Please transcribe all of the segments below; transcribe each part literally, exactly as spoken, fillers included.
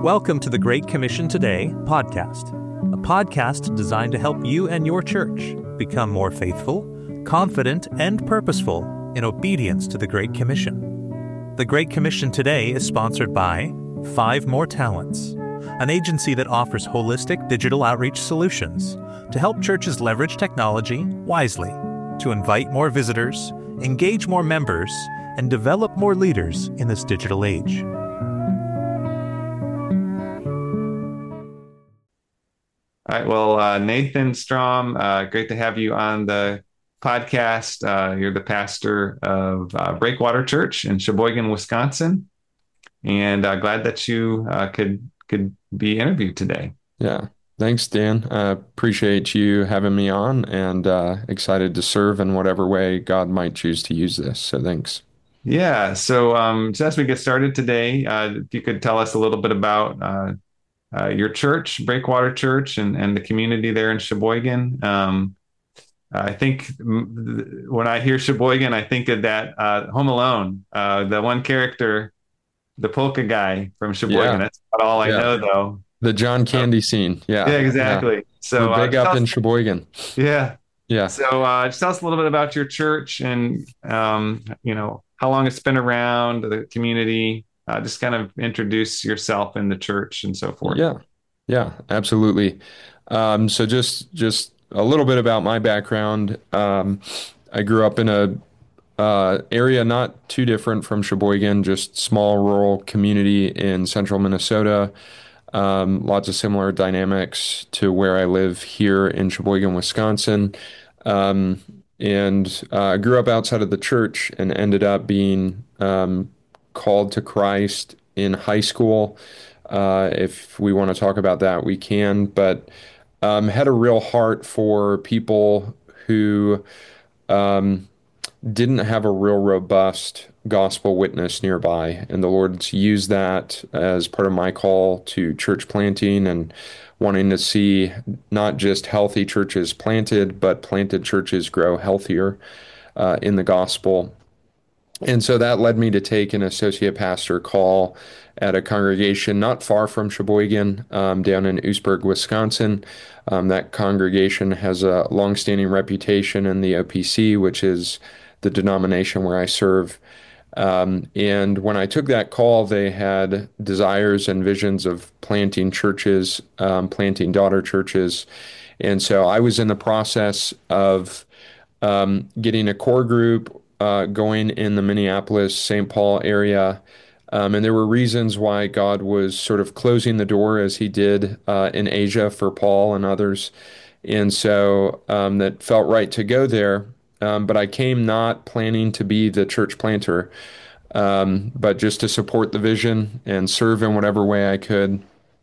Welcome to the Great Commission Today podcast, a podcast designed to help you and your church become more faithful, confident, and purposeful in obedience to the Great Commission. The Great Commission Today is sponsored by Five More Talents, an agency that offers holistic digital outreach solutions to help churches leverage technology wisely to invite more visitors, engage more members, and develop more leaders in this digital age. All right. Well, uh, Nathan Strom, uh, great to have you on the podcast. Uh, you're the pastor of uh, Breakwater Church in Sheboygan, Wisconsin, and uh, glad that you uh, could could be interviewed today. Yeah. Thanks, Dan. I uh, appreciate you having me on, and uh, excited to serve in whatever way God might choose to use this. So thanks. Yeah. So um, just as we get started today, uh, if you could tell us a little bit about uh, uh, your church, Breakwater Church, and, and the community there in Sheboygan. Um, I think when I hear Sheboygan, I think of that uh, Home Alone, uh, the one character, the polka guy from Sheboygan. Yeah. That's about all I yeah. know, though. The John Candy scene. Yeah. Yeah, exactly. Yeah. So we're big uh, up in us, Sheboygan. Yeah. Yeah. So uh, just tell us a little bit about your church and, um, you know, how long it's been around, the community. Uh, just kind of introduce yourself in the church and so forth. Yeah. Yeah, absolutely. Um, so just just a little bit about my background. Um, I grew up in a uh, area not too different from Sheboygan, just small rural community in central Minnesota. Um, lots of similar dynamics to where I live here in Sheboygan, Wisconsin. Um, and uh, I grew up outside of the church and ended up being um, called to Christ in high school. Uh, if we want to talk about that, we can, but um, had a real heart for people who um, didn't have a real robust gospel witness nearby. And the Lord's used that as part of my call to church planting and wanting to see not just healthy churches planted, but planted churches grow healthier uh, in the gospel. And so that led me to take an associate pastor call at a congregation not far from Sheboygan, um, down in Oostburg, Wisconsin. Um, that congregation has a longstanding reputation in the O P C, which is the denomination where I serve. Um, and when I took that call, they had desires and visions of planting churches, um, planting daughter churches. And so I was in the process of um, getting a core group uh, going in the Minneapolis, Saint Paul area. Um, and there were reasons why God was sort of closing the door as he did uh, in Asia for Paul and others. And so um, that felt right to go there. Um, but I came not planning to be the church planter, um, but just to support the vision and serve in whatever way I could.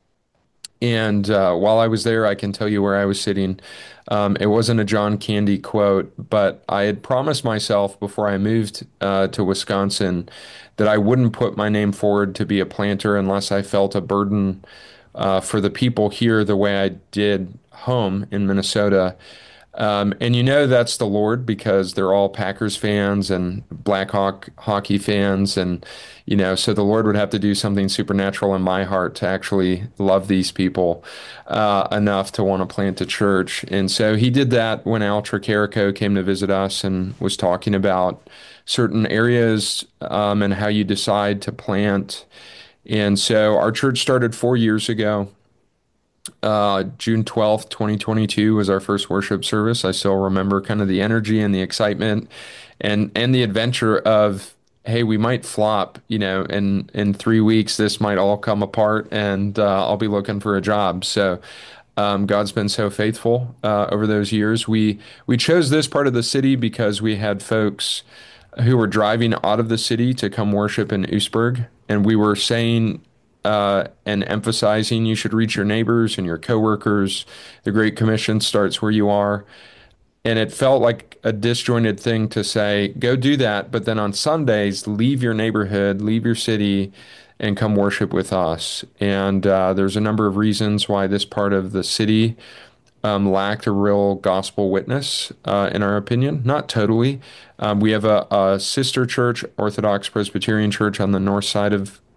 And uh, while I was there, I can tell you where I was sitting. Um, it wasn't a John Candy quote, but I had promised myself before I moved uh, to Wisconsin that I wouldn't put my name forward to be a planter unless I felt a burden uh, for the people here the way I did home in Minnesota. Um, and you know that's the Lord because they're all Packers fans and Blackhawk hockey fans. And, you know, so the Lord would have to do something supernatural in my heart to actually love these people uh, enough to want to plant a church. And so he did that when Al Tricarico came to visit us and was talking about certain areas um, and how you decide to plant. And so our church started four years ago. Uh, June twelfth, twenty twenty-two was our first worship service. I still remember kind of the energy and the excitement and, and the adventure of, hey, we might flop, you know, in, in three weeks, this might all come apart and uh, I'll be looking for a job. So um, God's been so faithful uh, over those years. We, we chose this part of the city because we had folks who were driving out of the city to come worship in Oostburg. And we were saying, Uh, and emphasizing you should reach your neighbors and your coworkers. The Great Commission starts where you are. And it felt like a disjointed thing to say, go do that. But then on Sundays, leave your neighborhood, leave your city, and come worship with us. And uh, there's a number of reasons why this part of the city um, lacked a real gospel witness, uh, in our opinion. Not totally. Um, we have a, a sister church, Orthodox Presbyterian Church on the north side of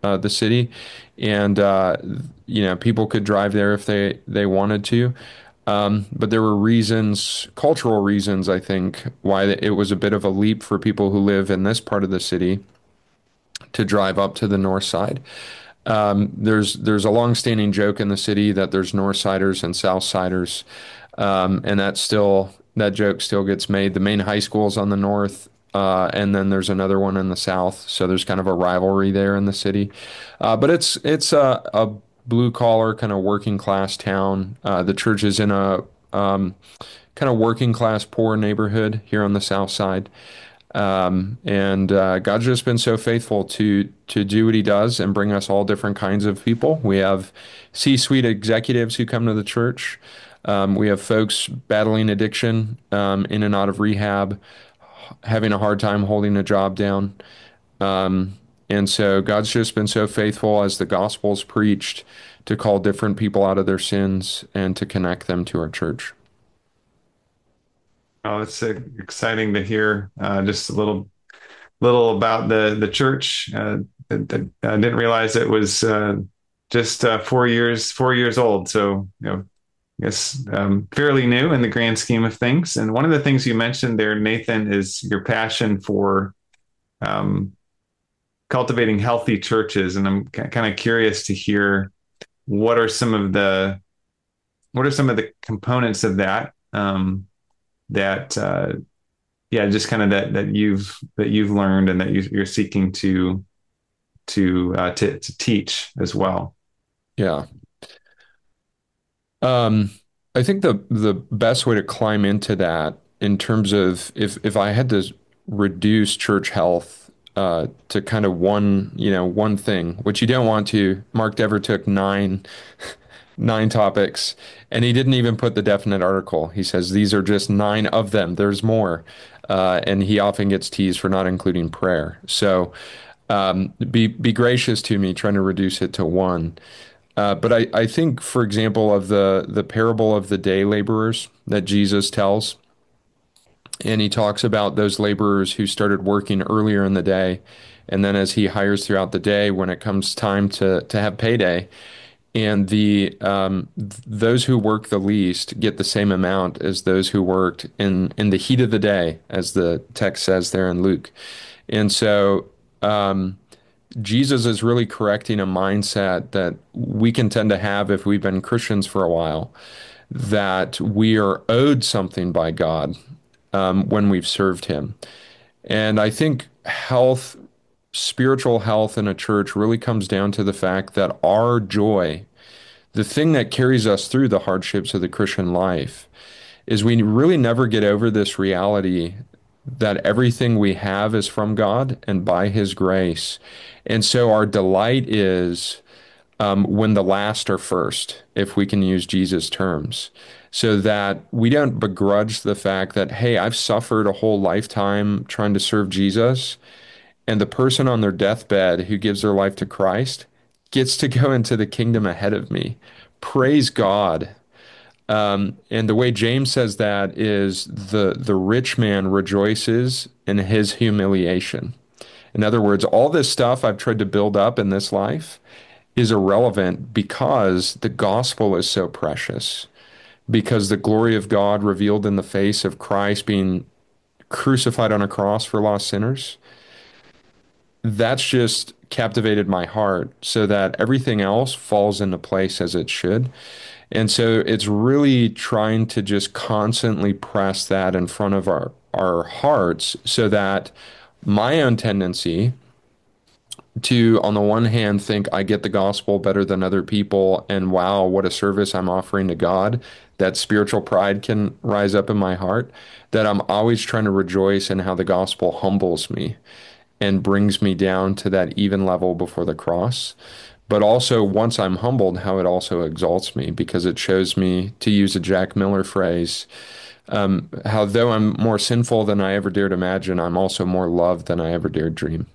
uh, the city, and uh, you know, people could drive there if they they wanted to. Um, but there were reasons, cultural reasons, I think, why it was a bit of a leap for people who live in this part of the city to drive up to the north side. Um, there's there's a long-standing joke in the city that there's North Siders and South Siders, um, and that still that joke still gets made. The main high school is on the north, uh, and then there's another one in the south. So there's kind of a rivalry there in the city, uh, but it's it's a, a blue collar kind of working class town. Uh, the church is in a um, kind of working class poor neighborhood here on the south side. Um, and uh, God's just been so faithful to to do what He does and bring us all different kinds of people. We have C-suite executives who come to the church. Um, we have folks battling addiction, um, in and out of rehab, having a hard time holding a job down. Um, and so God's just been so faithful as the gospel's preached to call different people out of their sins and to connect them to our church. Oh, it's uh, exciting to hear. Uh, just a little, little about the the church. Uh, that- that- I didn't realize it was uh, just uh, four years four years old. So, you know, I guess um, fairly new in the grand scheme of things. And one of the things you mentioned there, Nathan, is your passion for um, cultivating healthy churches. And I'm k- kind of curious to hear what are some of the what are some of the components of that. Um, that uh, yeah, just kind of that that you've that you've learned and that you, you're seeking to to, uh, to to teach as well. Yeah. Um, I think the the best way to climb into that in terms of if if I had to reduce church health uh, to kind of one, you know, one thing, which you don't want to. Mark Dever took nine nine topics, and he didn't even put the definite article. He says these are just nine of them. There's more, uh, and he often gets teased for not including prayer. So um, be be gracious to me, trying to reduce it to one. Uh, but I, I think, for example, of the the parable of the day laborers that Jesus tells, and he talks about those laborers who started working earlier in the day, and then as he hires throughout the day, when it comes time to to have payday, and the um, th- those who work the least get the same amount as those who worked in in the heat of the day, as the text says there in Luke. And so um, Jesus is really correcting a mindset that we can tend to have if we've been Christians for a while, that we are owed something by God um, when we've served Him. And I think health, spiritual health in a church really comes down to the fact that our joy, the thing that carries us through the hardships of the Christian life, is we really never get over this reality that everything we have is from God and by His grace. And so our delight is um, when the last are first, if we can use Jesus' terms, so that we don't begrudge the fact that, hey, I've suffered a whole lifetime trying to serve Jesus, and the person on their deathbed who gives their life to Christ gets to go into the kingdom ahead of me. Praise God. Um, and the way James says that is the the rich man rejoices in his humiliation. In other words, all this stuff I've tried to build up in this life is irrelevant because the gospel is so precious, because the glory of God revealed in the face of Christ being crucified on a cross for lost sinners. That's just captivated my heart so that everything else falls into place as it should. And so it's really trying to just constantly press that in front of our, our hearts so that my own tendency to, on the one hand, think I get the gospel better than other people, and wow, what a service I'm offering to God, that spiritual pride can rise up in my heart, that I'm always trying to rejoice in how the gospel humbles me and brings me down to that even level before the cross. But also, once I'm humbled, how it also exalts me because it shows me, to use a Jack Miller phrase, um, how though I'm more sinful than I ever dared imagine, I'm also more loved than I ever dared dream.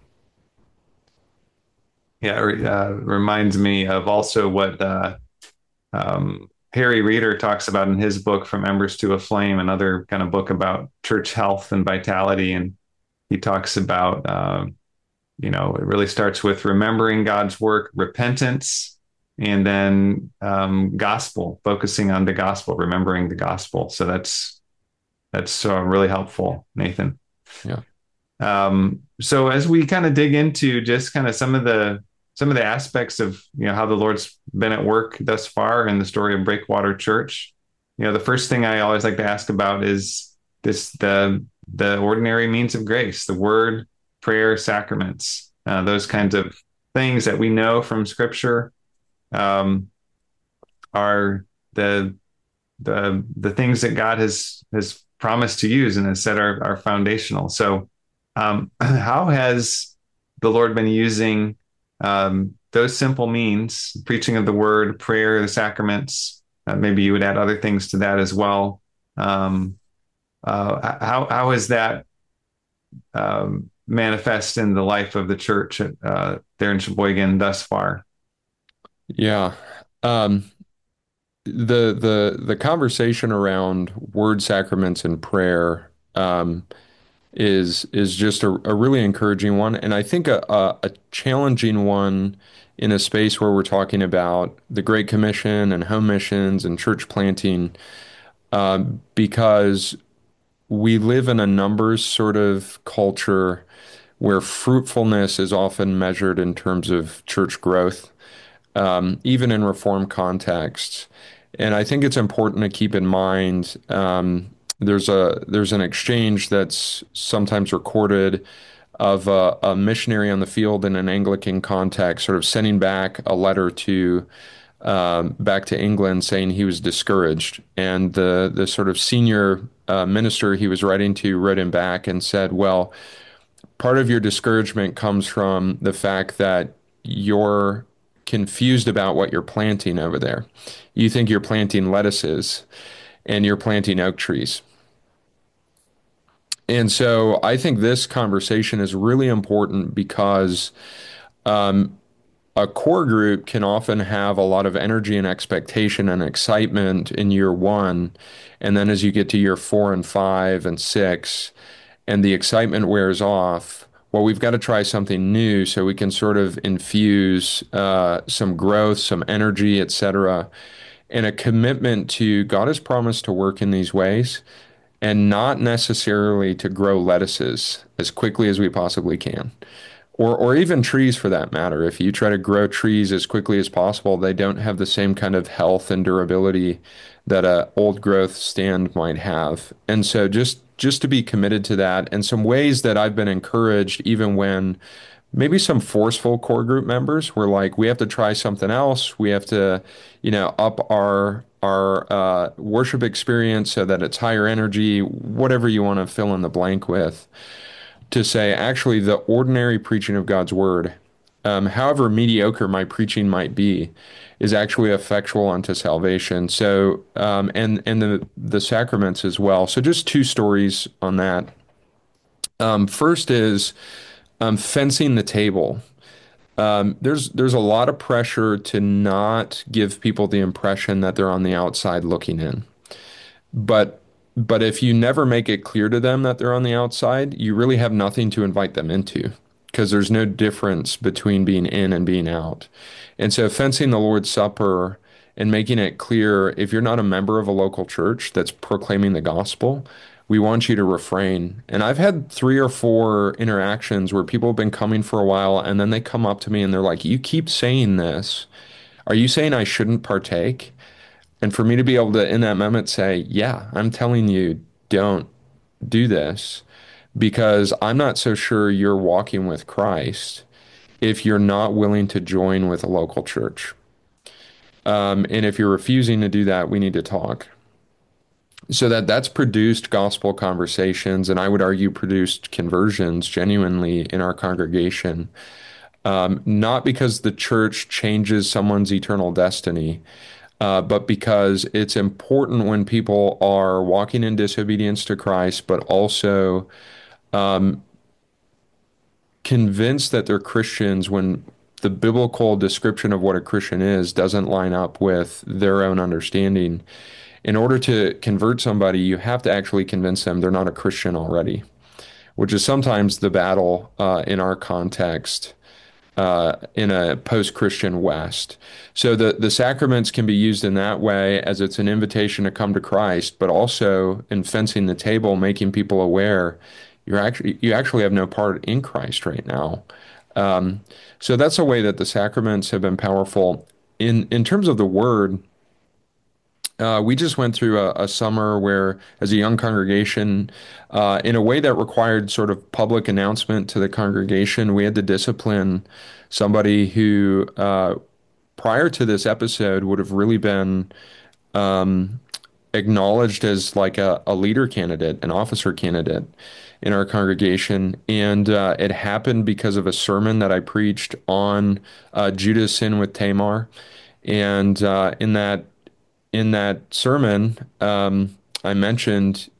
Yeah, it uh, reminds me of also what uh, um, Harry Reeder talks about in his book From Embers to a Flame, another kind of book about church health and vitality. And he talks about uh, you know, it really starts with remembering God's work, repentance, and then um, gospel, focusing on the gospel, remembering the gospel. So that's that's uh, really helpful, Nathan. Yeah. Um, so as we kind of dig into just kind of some of the some of the aspects of you know how the Lord's been at work thus far in the story of Breakwater Church, you know, the first thing I always like to ask about is this the the ordinary means of grace, the word, prayer, sacraments, uh, those kinds of things that we know from Scripture um, are the the the things that God has has promised to use and has said are, are foundational. So, um, how has the Lord been using um, those simple means, preaching of the word, prayer, the sacraments? Uh, maybe you would add other things to that as well. Um, uh, how how is that um, manifest in the life of the church uh, there in Sheboygan thus far? Yeah. Um, the the the conversation around word, sacraments, and prayer um, is is just a, a really encouraging one, and I think a, a, a challenging one in a space where we're talking about the Great Commission and home missions and church planting, um, because we live in a numbers sort of culture where fruitfulness is often measured in terms of church growth, um, even in reform contexts. And I think it's important to keep in mind um, there's a there's an exchange that's sometimes recorded of a, a missionary on the field in an Anglican context, sort of sending back a letter to um, back to England saying he was discouraged, and the the sort of senior uh, minister he was writing to wrote him back and said, "Well, part of your discouragement comes from the fact that you're confused about what you're planting over there. You think you're planting lettuces and you're planting oak trees." And so I think this conversation is really important because um, a core group can often have a lot of energy and expectation and excitement in year one. And then as you get to year four and five and six, and the excitement wears off, well, we've got to try something new so we can sort of infuse uh, some growth, some energy, et cetera, and a commitment to God has promised to work in these ways and not necessarily to grow lettuces as quickly as we possibly can. Or, or even trees for that matter. If you try to grow trees as quickly as possible, they don't have the same kind of health and durability that a old growth stand might have. And so just just to be committed to that, and some ways that I've been encouraged, even when maybe some forceful core group members were like, we have to try something else. We have to, you know, up our our uh, worship experience so that it's higher energy, whatever you want to fill in the blank with, to say, actually, the ordinary preaching of God's word, um, however mediocre my preaching might be, is actually effectual unto salvation. So, um, and and the the sacraments as well. So, just two stories on that. Um, first is um, fencing the table. Um, there's there's a lot of pressure to not give people the impression that they're on the outside looking in. But but if you never make it clear to them that they're on the outside, you really have nothing to invite them into because there's no difference between being in and being out. And so fencing the Lord's Supper and making it clear, if you're not a member of a local church that's proclaiming the gospel, we want you to refrain. And I've had three or four interactions where people have been coming for a while and then they come up to me and they're like, you keep saying this. Are you saying I shouldn't partake? And for me to be able to, in that moment, say, yeah, I'm telling you, don't do this because I'm not so sure you're walking with Christ if you're not willing to join with a local church. Um, and if you're refusing to do that, we need to talk. So that that's produced gospel conversations, and I would argue produced conversions genuinely in our congregation. Um, not because the church changes someone's eternal destiny, Uh, but because it's important when people are walking in disobedience to Christ, but also um, convinced that they're Christians when the biblical description of what a Christian is doesn't line up with their own understanding. In order to convert somebody, you have to actually convince them they're not a Christian already. which is sometimes the battle uh, in our context uh, in a post-Christian West. So the, the sacraments can be used in that way as it's an invitation to come to Christ, but also in fencing the table, making people aware you're actually you actually have no part in Christ right now. Um, so that's a way that the sacraments have been powerful. In in terms of the word, uh, we just went through a, a summer where, as a young congregation, uh, in a way that required sort of public announcement to the congregation, we had to discipline somebody who, uh, prior to this episode, would have really been um, acknowledged as like a, a leader candidate, an officer candidate in our congregation. And uh, it happened because of a sermon that I preached on uh, Judah's sin with Tamar. And uh, in that in that sermon, um, I mentioned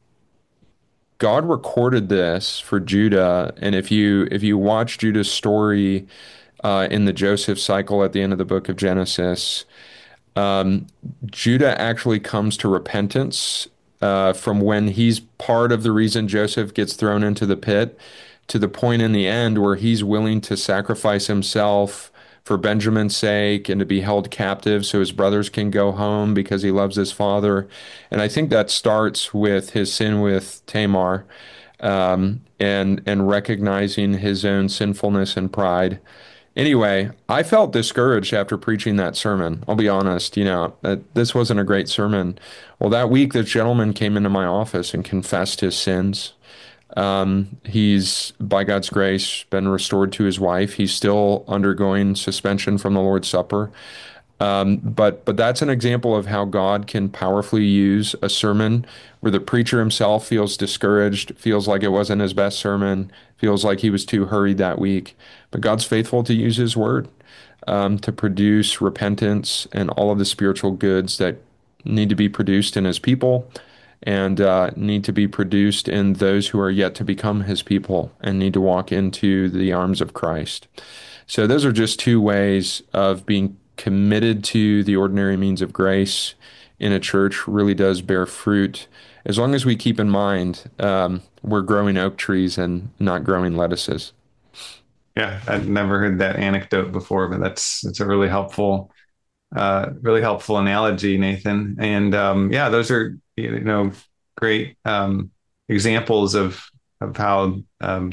God recorded this for Judah, and if you if you watch Judah's story uh, in the Joseph cycle at the end of the book of Genesis, um, Judah actually comes to repentance uh, from when he's part of the reason Joseph gets thrown into the pit to the point in the end where he's willing to sacrifice himself for Benjamin's sake and to be held captive so his brothers can go home because he loves his father. And I think that starts with his sin with Tamar, um, and and recognizing his own sinfulness and pride. Anyway, I felt discouraged after preaching that sermon. I'll be honest, you know, that this wasn't a great sermon. Well, that week, this gentleman came into my office and confessed his sins. Um, he's, by God's grace, been restored to his wife. He's still undergoing suspension from the Lord's Supper. Um, but but that's an example of how God can powerfully use a sermon where the preacher himself feels discouraged, feels like it wasn't his best sermon, feels like he was too hurried that week. But God's faithful to use his word um, to produce repentance and all of the spiritual goods that need to be produced in his people and uh, need to be produced in those who are yet to become his people and need to walk into the arms of Christ. So those are just two ways of being committed to the ordinary means of grace in a church really does bear fruit as long as we keep in mind um, we're growing oak trees and not growing lettuces. Yeah, I've never heard that anecdote before, but that's it's a really helpful, uh, really helpful analogy, Nathan. And um, yeah, those are you know great um, examples of of how um,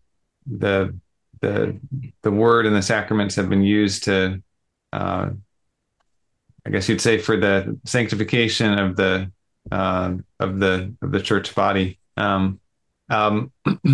the the the word and the sacraments have been used to, uh, I guess you'd say, for the sanctification of the uh, of the of the church body. Um, um,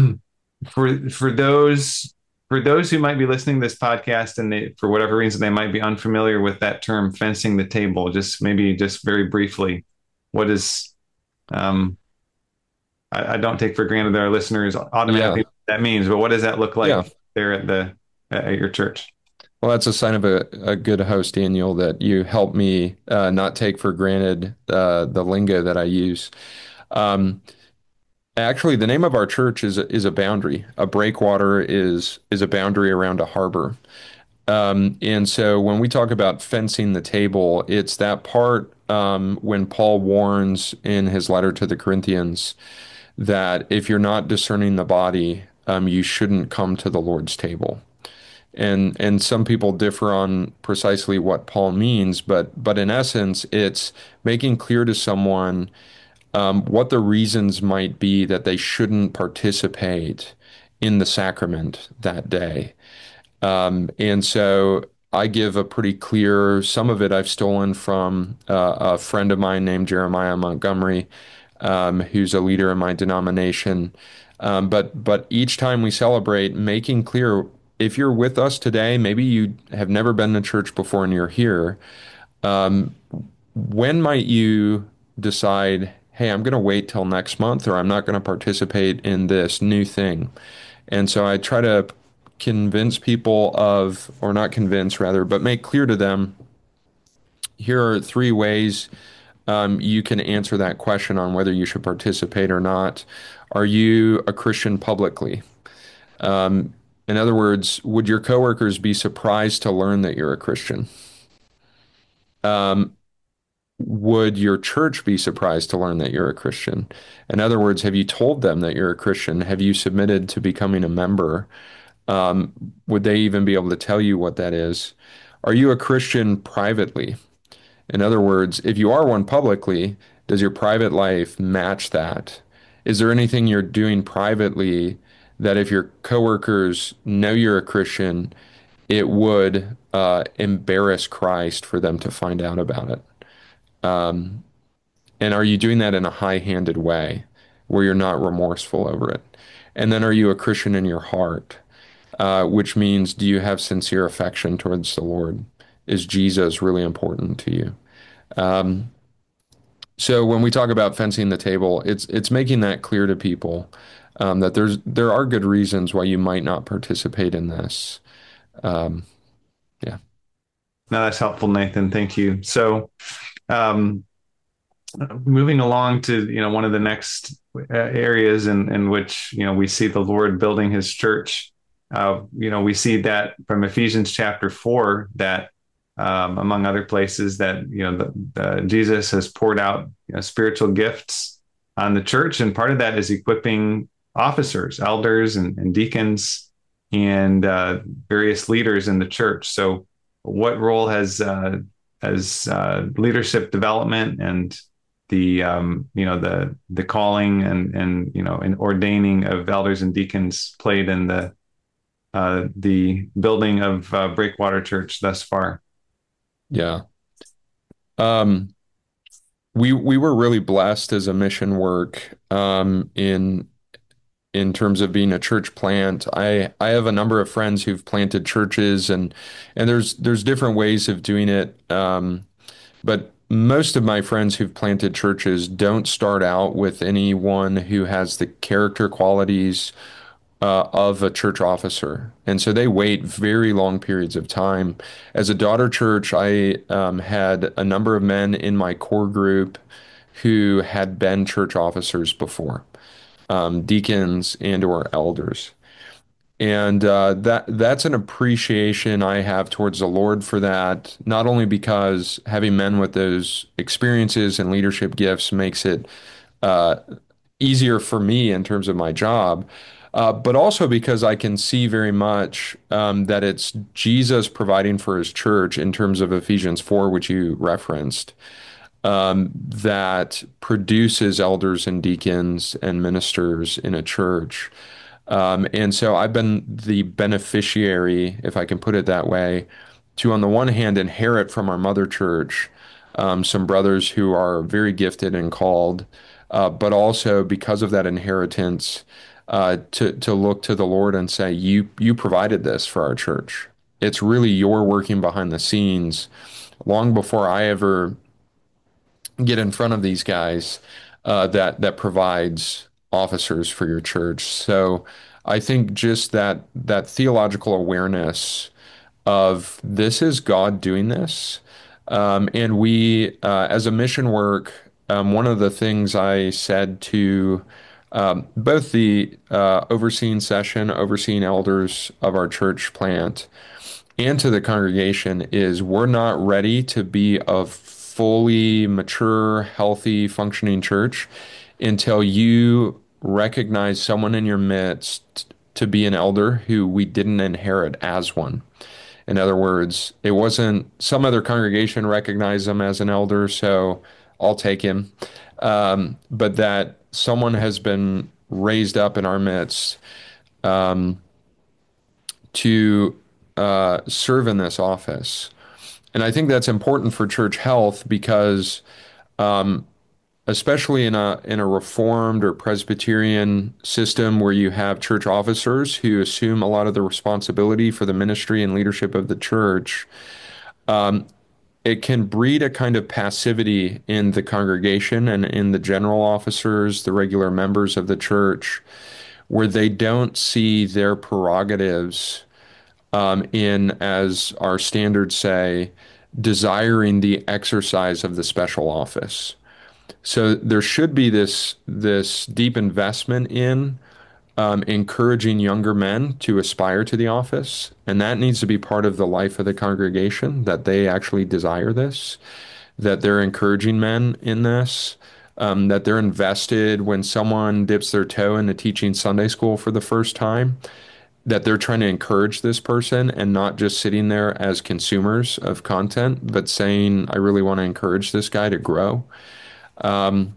for for those for those who might be listening to this podcast and they, for whatever reason, they might be unfamiliar with that term, fencing the table. Just maybe just very briefly, what is um, I, I don't take for granted that our listeners automatically Yeah. know what that means, but what does that look like Yeah. there at the at your church? Well, that's a sign of a, a good host, Daniel, that you help me uh, not take for granted uh, the lingo that I use. Um, Actually, the name of our church is is a boundary. A breakwater is is a boundary around a harbor. Um, and so when we talk about fencing the table, it's that part um, when Paul warns in his letter to the Corinthians that if you're not discerning the body, um, you shouldn't come to the Lord's table. And and some people differ on precisely what Paul means, but but in essence, it's making clear to someone um, what the reasons might be that they shouldn't participate in the sacrament that day. Um, and so I give a pretty clear, some of it I've stolen from uh, a friend of mine named Jeremiah Montgomery, um, who's a leader in my denomination. Um, but but each time we celebrate, making clear if you're with us today, maybe you have never been to church before and you're here. Um, when might you decide, hey, I'm going to wait till next month, or I'm not going to participate in this new thing? And so I try to convince people of, or not convince rather, but make clear to them, here are three ways um, you can answer that question on whether you should participate or not. Are you a Christian publicly? Um, in other words, would your coworkers be surprised to learn that you're a Christian? Um, would your church be surprised to learn that you're a Christian? In other words, have you told them that you're a Christian? Have you submitted to becoming a member? Um, would they even be able to tell you what that is? Are you a Christian privately? In other words, if you are one publicly, does your private life match that? Is there anything you're doing privately that if your coworkers know you're a Christian, it would uh, embarrass Christ for them to find out about it? Um, and are you doing that in a high-handed way where you're not remorseful over it? And then are you a Christian in your heart? Uh, which means, do you have sincere affection towards the Lord? Is Jesus really important to you? Um, so when we talk about fencing the table, it's it's making that clear to people um, that there's there are good reasons why you might not participate in this. Um, yeah. No, that's helpful, Nathan. Thank you. So, um, moving along to, you know, one of the next uh, areas in, in which, you know, we see the Lord building his church. Uh, you know, we see that from Ephesians chapter four, that um, among other places, that, you know, the, the, Jesus has poured out, you know, spiritual gifts on the church. And part of that is equipping officers, elders and, and deacons and uh, various leaders in the church. So what role has, uh, has uh, leadership development and the um, you know the the calling and and you know and ordaining of elders and deacons played in the uh, the building of uh, Breakwater Church thus far? Yeah. Um, we we were really blessed as a mission work um, in in terms of being a church plant. I I have a number of friends who've planted churches, and and there's there's different ways of doing it. Um, But most of my friends who've planted churches don't start out with anyone who has the character qualities uh, of a church officer. And so they wait very long periods of time. As a daughter church, I um, had a number of men in my core group who had been church officers before, um, deacons and or elders. And uh, that that's an appreciation I have towards the Lord for that, not only because having men with those experiences and leadership gifts makes it uh, easier for me in terms of my job, uh, but also because I can see very much um, that it's Jesus providing for his church in terms of Ephesians four, which you referenced, um, that produces elders and deacons and ministers in a church. Um, and so I've been the beneficiary, if I can put it that way, to, on the one hand, inherit from our mother church um, some brothers who are very gifted and called, uh, but also because of that inheritance, uh, to to look to the Lord and say, "You you provided this for our church. It's really your working behind the scenes, long before I ever get in front of these guys, uh, that that provides officers for your church." So I think just that that theological awareness of this is God doing this, um, and we uh, as a mission work, um, one of the things I said to um, both the uh, overseeing session, overseeing elders of our church plant, and to the congregation is we're not ready to be a fully mature, healthy, functioning church until you recognize someone in your midst to be an elder who we didn't inherit as one. In other words, it wasn't some other congregation recognized him as an elder, so I'll take him. Um, but that someone has been raised up in our midst um, to uh, serve in this office. And I think that's important for church health because, um, especially in a in a Reformed or Presbyterian system where you have church officers who assume a lot of the responsibility for the ministry and leadership of the church, um, it can breed a kind of passivity in the congregation and in the general officers, the regular members of the church, where they don't see their prerogatives um, in, as our standards say, desiring the exercise of the special office. So there should be this this deep investment in um, encouraging younger men to aspire to the office, and that needs to be part of the life of the congregation, that they actually desire this, that they're encouraging men in this, um, that they're invested when someone dips their toe into teaching Sunday school for the first time, that they're trying to encourage this person and not just sitting there as consumers of content, but saying, I really want to encourage this guy to grow. Um,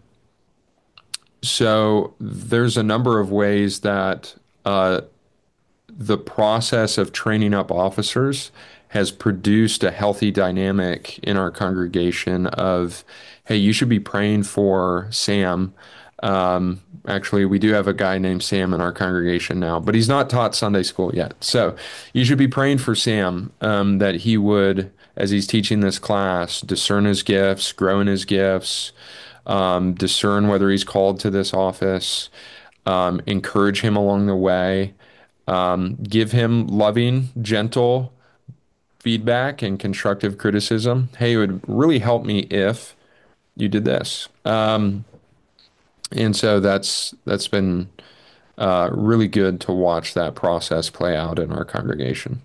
so there's a number of ways that uh, the process of training up officers has produced a healthy dynamic in our congregation of, hey, you should be praying for Sam. Um, actually, we do have a guy named Sam in our congregation now, but he's not taught Sunday school yet. So you should be praying for Sam, um, that he would, as he's teaching this class, discern his gifts, grow in his gifts, um, discern whether he's called to this office, um, encourage him along the way, um, give him loving, gentle feedback and constructive criticism. Hey, it would really help me if you did this. Um, and so that's that's been uh, really good to watch that process play out in our congregation.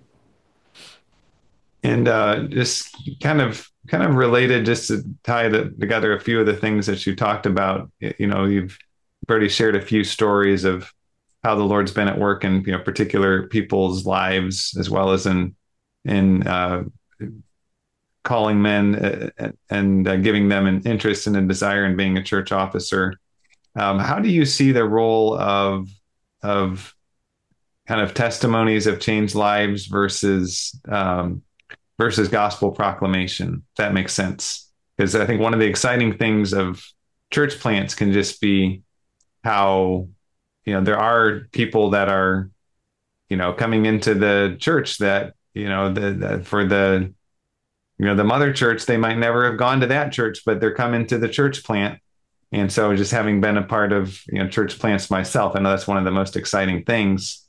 And uh, just kind of kind of related, just to tie the, together a few of the things that you talked about. You know, you've already shared a few stories of how the Lord's been at work in, you know, particular people's lives, as well as in in uh, calling men uh, and uh, giving them an interest and a desire in being a church officer. Um, how do you see the role of of kind of testimonies of changed lives versus um, versus gospel proclamation, if that makes sense? Because I think one of the exciting things of church plants can just be how, you know, there are people that are, you know, coming into the church that, you know, the, the for the, you know, the mother church, they might never have gone to that church, but they're coming to the church plant. And so just having been a part of, you know, church plants myself, I know that's one of the most exciting things.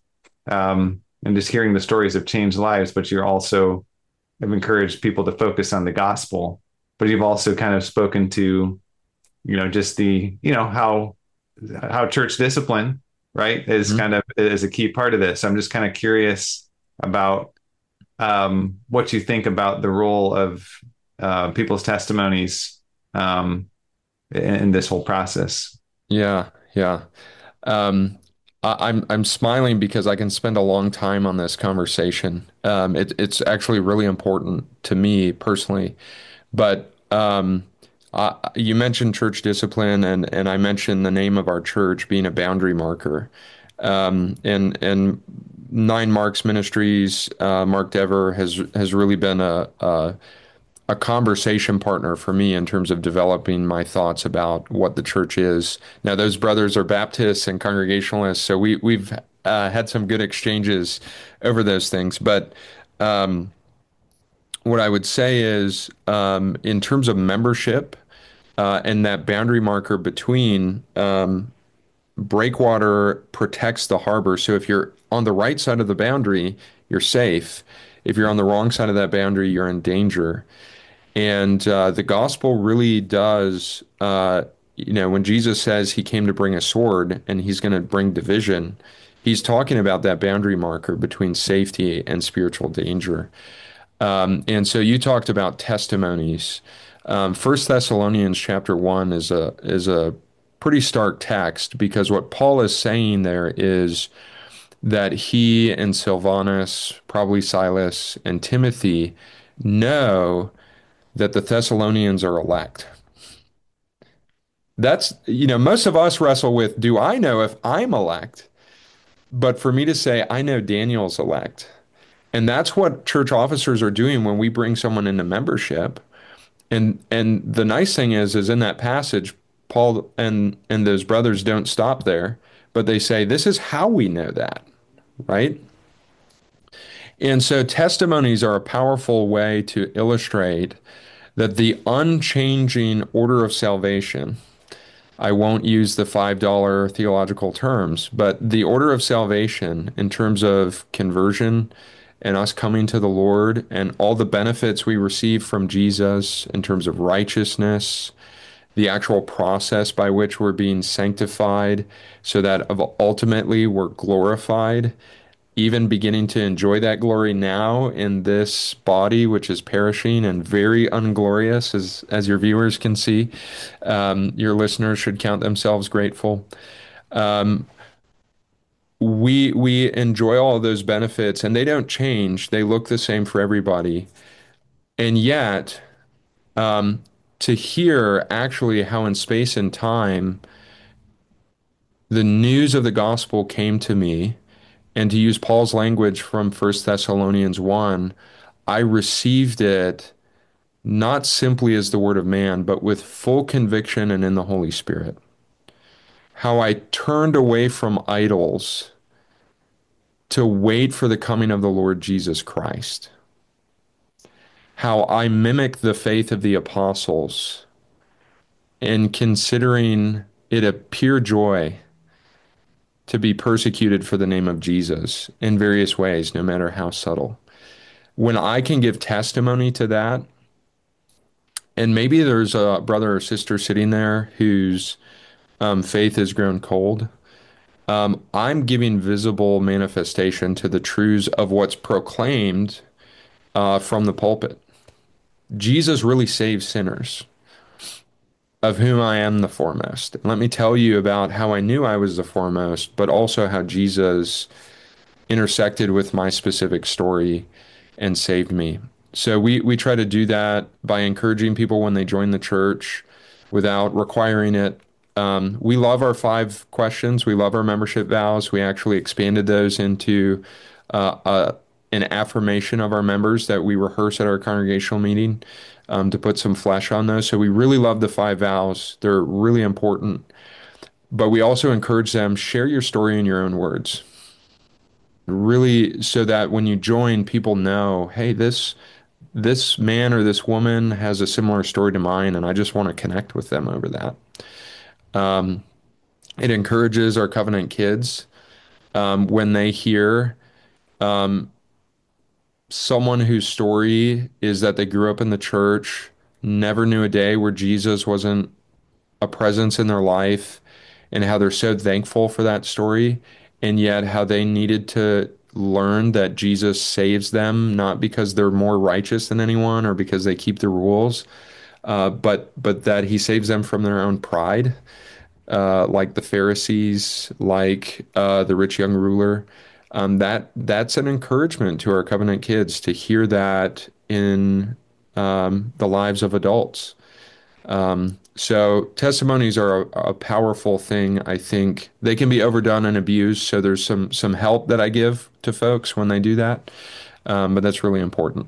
Um, and just hearing the stories of changed lives, but you're also have encouraged people to focus on the gospel, but you've also kind of spoken to, you know, just the, you know, how, how church discipline, right, is mm-hmm. kind of is a key part of this. I'm just kind of curious about um, what you think about the role of uh, people's testimonies um, in, in this whole process. Yeah, yeah. Um, I, I'm I'm smiling because I can spend a long time on this conversation. Um, it, it's actually really important to me personally, but um, I, you mentioned church discipline, and and I mentioned the name of our church being a boundary marker, um, and and Nine Marks Ministries, uh, Mark Dever has has really been a, a a conversation partner for me in terms of developing my thoughts about what the church is. Now, those brothers are Baptists and Congregationalists, so we we've uh, had some good exchanges over those things. But um, what I would say is, um, in terms of membership uh, and that boundary marker between um, breakwater protects the harbor. So if you're on the right side of the boundary, you're safe. If you're on the wrong side of that boundary, you're in danger. And uh, the gospel really does, uh, you know, when Jesus says he came to bring a sword and he's going to bring division, he's talking about that boundary marker between safety and spiritual danger. Um, and so you talked about testimonies. Um, First Thessalonians chapter one is a is a pretty stark text, because what Paul is saying there is that he and Silvanus, probably Silas and Timothy, know that the Thessalonians are elect. That's, you know, most of us wrestle with, do I know if I'm elect? But for me to say, I know Daniel's elect. And that's what church officers are doing when we bring someone into membership. And and the nice thing is, is in that passage, Paul and, and those brothers don't stop there, but they say, this is how we know that, right? And so testimonies are a powerful way to illustrate that the unchanging order of salvation, I won't use the five dollar theological terms, but the order of salvation in terms of conversion and us coming to the Lord and all the benefits we receive from Jesus in terms of righteousness, the actual process by which we're being sanctified so that ultimately we're glorified, even beginning to enjoy that glory now in this body, which is perishing and very unglorious, as as your viewers can see. Um, your listeners should count themselves grateful. Um, we we enjoy all of those benefits, and they don't change. They look the same for everybody. And yet, um, to hear actually how in space and time the news of the gospel came to me, and to use Paul's language from First Thessalonians one, I received it not simply as the word of man, but with full conviction and in the Holy Spirit. How I turned away from idols to wait for the coming of the Lord Jesus Christ. How I mimic the faith of the apostles and considering it a pure joy to be persecuted for the name of Jesus in various ways, no matter how subtle. When I can give testimony to that, and maybe there's a brother or sister sitting there whose um, faith has grown cold, um, I'm giving visible manifestation to the truths of what's proclaimed uh, from the pulpit. Jesus really saves sinners, of whom I am the foremost. And let me tell you about how I knew I was the foremost, but also how Jesus intersected with my specific story and saved me. So we we try to do that by encouraging people when they join the church without requiring it. Um, we love our five questions. We love our membership vows. We actually expanded those into uh, a, an affirmation of our members that we rehearse at our congregational meeting um, to put some flesh on those. So we really love the five vows. They're really important. But we also encourage them, share your story in your own words. Really, so that when you join, people know, hey, this this man or this woman has a similar story to mine, and I just want to connect with them over that. Um, it encourages our covenant kids um, when they hear um, someone whose story is that they grew up in the church, never knew a day where Jesus wasn't a presence in their life, and how they're so thankful for that story, and yet how they needed to learn that Jesus saves them, not because they're more righteous than anyone or because they keep the rules, uh, but but that he saves them from their own pride, uh, like the Pharisees, like uh, the rich young ruler. Um, that that's an encouragement to our covenant kids to hear that in um, the lives of adults. Um, so testimonies are a, a powerful thing. I think they can be overdone and abused. So there's some some help that I give to folks when they do that, um, but that's really important.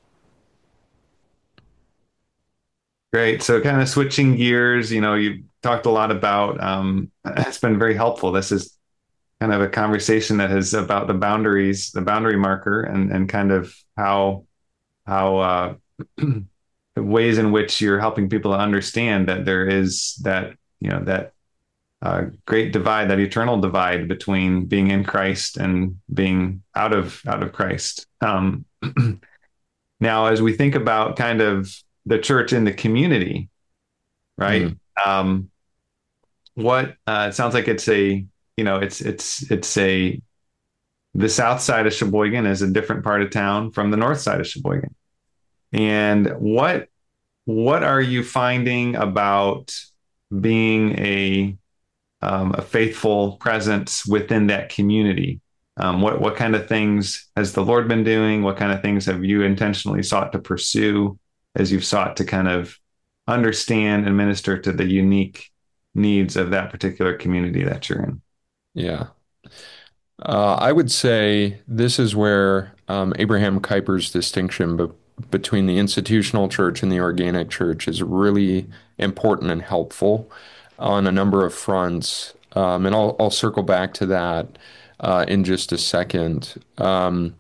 Great. So kind of switching gears, you know, you talked a lot about, um, it's been very helpful. This is kind of a conversation that is about the boundaries, the boundary marker, and and kind of how how uh, the ways in which you're helping people to understand that there is that, you know, that uh, great divide, that eternal divide between being in Christ and being out of out of Christ. Um, now, as we think about kind of the church in the community, right? Mm. Um, what uh, it sounds like it's a, you know, it's it's it's a the south side of Sheboygan is a different part of town from the north side of Sheboygan. And what what are you finding about being a um, a faithful presence within that community? Um, what what kind of things has the Lord been doing? What kind of things have you intentionally sought to pursue as you've sought to kind of understand and minister to the unique needs of that particular community that you're in? Yeah. Uh, I would say this is where um, Abraham Kuyper's distinction be between the institutional church and the organic church is really important and helpful on a number of fronts. Um, and I'll, I'll circle back to that uh, in just a second. Um,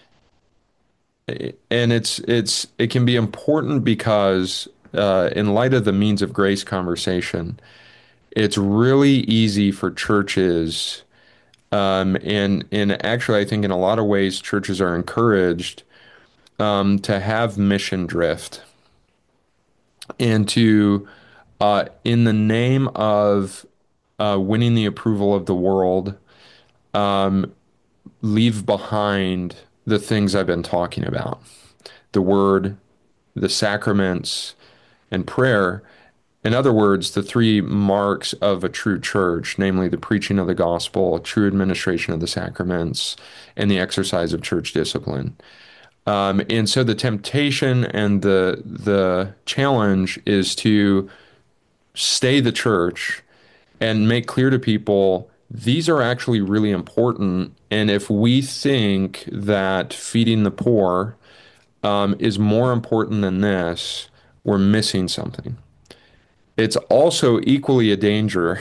and it's it's it can be important because uh, in light of the means of grace conversation, it's really easy for churches. Um, and and actually, I think in a lot of ways, churches are encouraged um, to have mission drift and to, uh, in the name of uh, winning the approval of the world, um, leave behind the things I've been talking about, the word, the sacraments, and prayer. In other words, the three marks of a true church, namely the preaching of the gospel, true administration of the sacraments, and the exercise of church discipline. Um, and so the temptation and the the challenge is to stay the church and make clear to people these are actually really important. And if we think that feeding the poor um, is more important than this, we're missing something. It's also equally a danger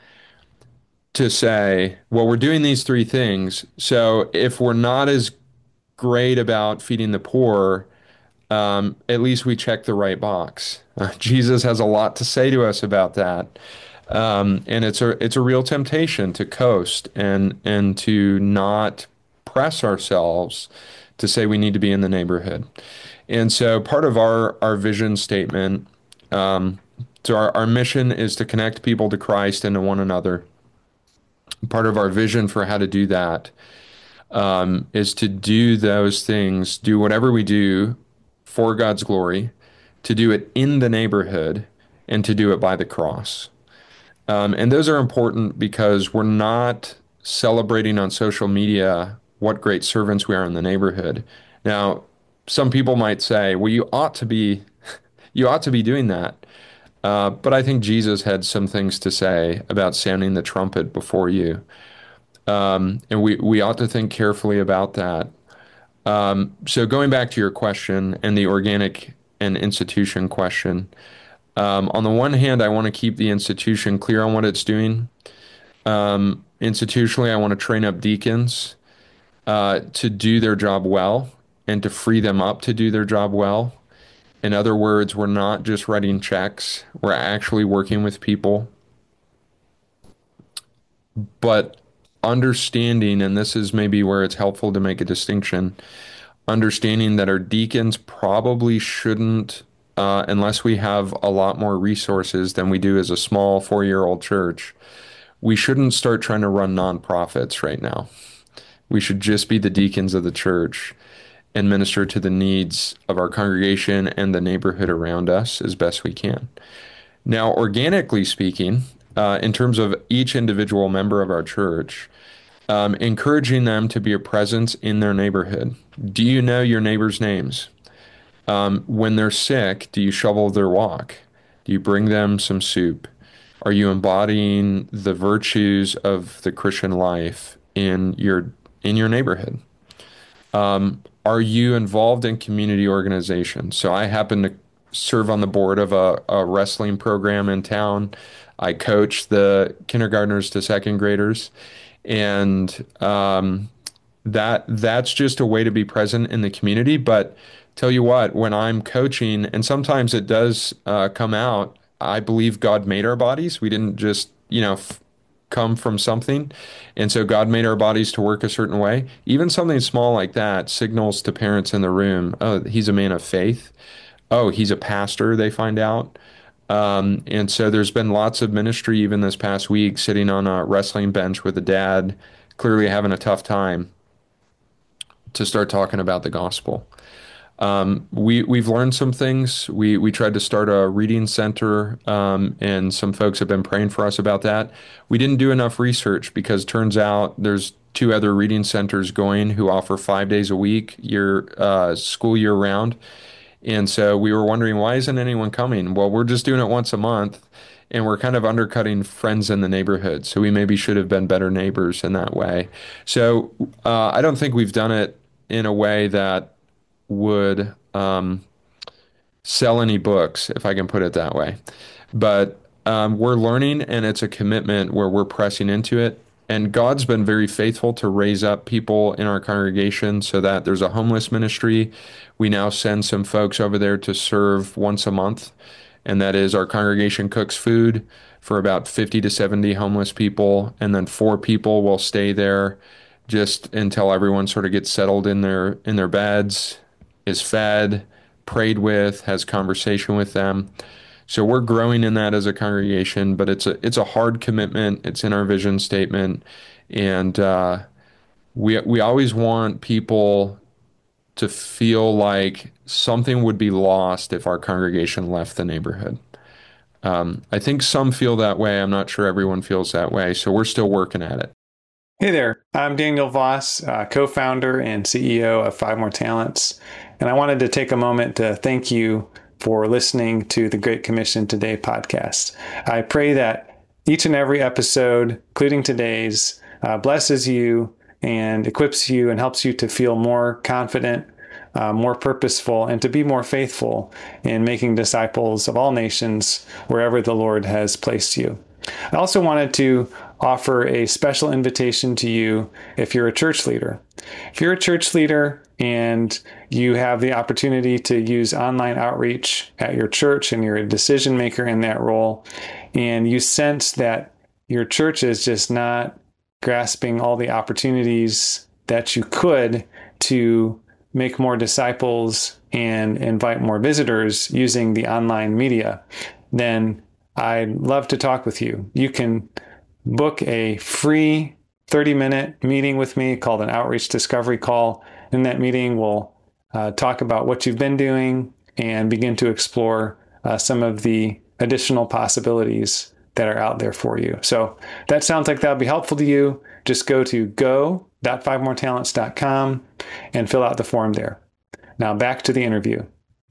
to say, well, we're doing these three things. So if we're not as great about feeding the poor, um, at least we check the right box. Uh, Jesus has a lot to say to us about that. Um, and it's a it's a real temptation to coast and and to not press ourselves to say we need to be in the neighborhood. And so part of our our vision statement, um, so our, our mission is to connect people to Christ and to one another. Part of our vision for how to do that um, is to do those things, do whatever we do for God's glory, to do it in the neighborhood, and to do it by the cross. Um, and those are important because we're not celebrating on social media what great servants we are in the neighborhood. Now, some people might say, well, you ought to be, you ought to be doing that. Uh, but I think Jesus had some things to say about sounding the trumpet before you. Um, and we, we ought to think carefully about that. Um, so going back to your question and the organic and institution question, um, on the one hand, I want to keep the institution clear on what it's doing. Um, institutionally, I want to train up deacons uh, to do their job well and to free them up to do their job well. In other words, we're not just writing checks, we're actually working with people. But understanding, and this is maybe where it's helpful to make a distinction, understanding that our deacons probably shouldn't, uh, unless we have a lot more resources than we do as a small four-year-old church, we shouldn't start trying to run nonprofits right now. We should just be the deacons of the church and minister to the needs of our congregation and the neighborhood around us as best we can. Now, organically speaking, uh, in terms of each individual member of our church, um, encouraging them to be a presence in their neighborhood. Do you know your neighbors' names? Um, when they're sick, do you shovel their walk? Do you bring them some soup? Are you embodying the virtues of the Christian life in your in your neighborhood? Um, are you involved in community organizations? So I happen to serve on the board of a, a wrestling program in town. I coach the kindergartners to second graders, and um, that that's just a way to be present in the community. But tell you what, when I'm coaching, and sometimes it does uh, come out, I believe God made our bodies. We didn't just, you know, f- come from something. And so God made our bodies to work a certain way. Even something small like that signals to parents in the room, oh, he's a man of faith. Oh, he's a pastor, they find out. Um, and so there's been lots of ministry even this past week, sitting on a wrestling bench with a dad, clearly having a tough time, to start talking about the gospel. Um, we we've learned some things. We we tried to start a reading center, um, and some folks have been praying for us about that. We didn't do enough research because turns out there's two other reading centers going who offer five days a week, year uh, school year round. And so we were wondering, why isn't anyone coming? Well, we're just doing it once a month, and we're kind of undercutting friends in the neighborhood. So we maybe should have been better neighbors in that way. So uh, I don't think we've done it in a way that would um, sell any books, if I can put it that way. But um, we're learning, and it's a commitment where we're pressing into it. And God's been very faithful to raise up people in our congregation so that there's a homeless ministry. We now send some folks over there to serve once a month. And that is, our congregation cooks food for about fifty to seventy homeless people. And then four people will stay there just until everyone sort of gets settled in their in their beds, is fed, prayed with, has conversation with them. So we're growing in that as a congregation, but it's a it's a hard commitment. It's in our vision statement, and uh, we we always want people to feel like something would be lost if our congregation left the neighborhood. Um, I think some feel that way. I'm not sure everyone feels that way, so we're still working at it. Hey there, I'm Daniel Voss, uh, co-founder and C E O of Five More Talents, and I wanted to take a moment to thank you for listening to the Great Commission Today podcast. I pray that each and every episode, including today's, uh, blesses you and equips you and helps you to feel more confident, uh, more purposeful, and to be more faithful in making disciples of all nations wherever the Lord has placed you. I also wanted to offer a special invitation to you if you're a church leader. If you're a church leader and you have the opportunity to use online outreach at your church and you're a decision maker in that role, and you sense that your church is just not grasping all the opportunities that you could to make more disciples and invite more visitors using the online media, then I'd love to talk with you. You can book a free thirty minute meeting with me called an Outreach Discovery Call. In that meeting, we'll uh, talk about what you've been doing and begin to explore uh, some of the additional possibilities that are out there for you. So that sounds like that'll be helpful to you. Just go to go dot five more talents dot com and fill out the form there. Now back to the interview.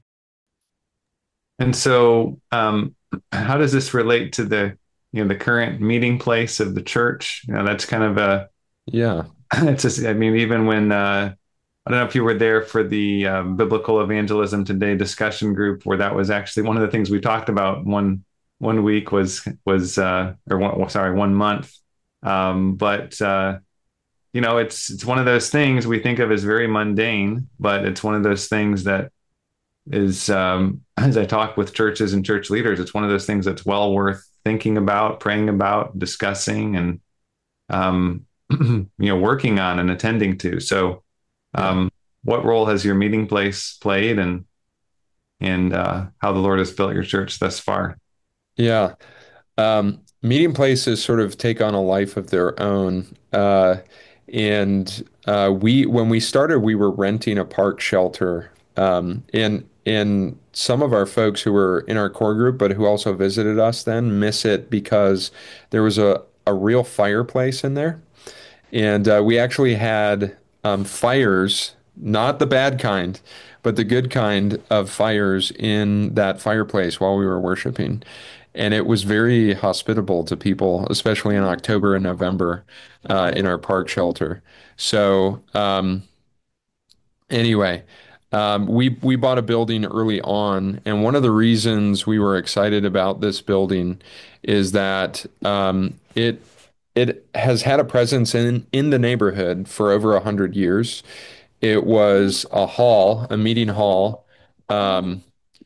And so, um, how does this relate to the, you know, the current meeting place of the church? You know, that's kind of a, Yeah. it's just, I mean, even when, uh, I don't know if you were there for the uh, Biblical Evangelism Today discussion group, where that was actually one of the things we talked about one, one week was, was, uh, or one, sorry, one month. Um, but, uh, you know, it's, it's one of those things we think of as very mundane, but it's one of those things that is, um, as I talk with churches and church leaders, it's one of those things that's well worth thinking about, praying about, discussing, and, um, you know, working on and attending to. So, um, what role has your meeting place played, and, and, uh, how the Lord has built your church thus far? Yeah. Um, meeting places sort of take on a life of their own. Uh, and uh, we, when we started, we were renting a park shelter. Um, and and some of our folks who were in our core group, but who also visited us then, miss it because there was a, a real fireplace in there. And uh, we actually had um, fires, not the bad kind, but the good kind of fires in that fireplace while we were worshiping. And it was very hospitable to people, especially in October and November uh, in our park shelter. So um, anyway, um, we we bought a building early on, and one of the reasons we were excited about this building is that um, it it has had a presence in in the neighborhood for over a hundred years. It was a hall, a meeting hall. Um,